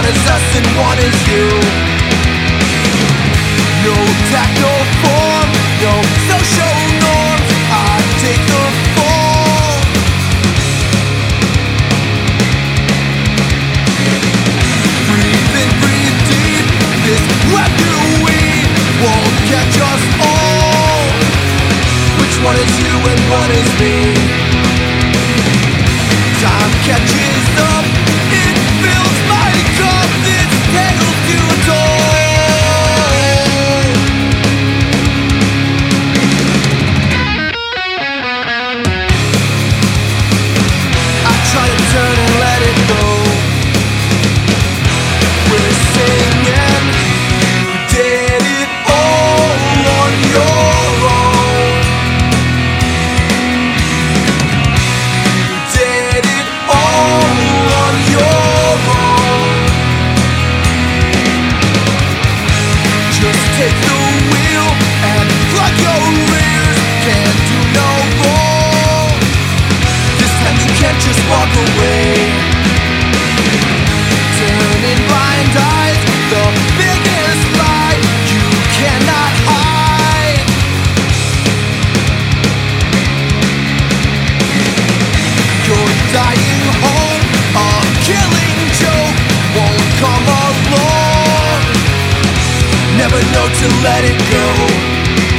One is us and one is you. No tact, no form, no social norms. I take the fall. Breathe in, breathe deep. This breath you weave won't catch us all. Which one is you and one is me? Time catches up. It fills my cup. This tale to toll. I try to turn and let it go. We're singing. You did it all on your own. You did it all on your own. Just take the wheel and plug your ears. Can't do no wrong. This time you can't just walk away. Turning blind eyes, the biggest lie you cannot hide. You're dying home, a killing joke won't come along. Never know to let it go.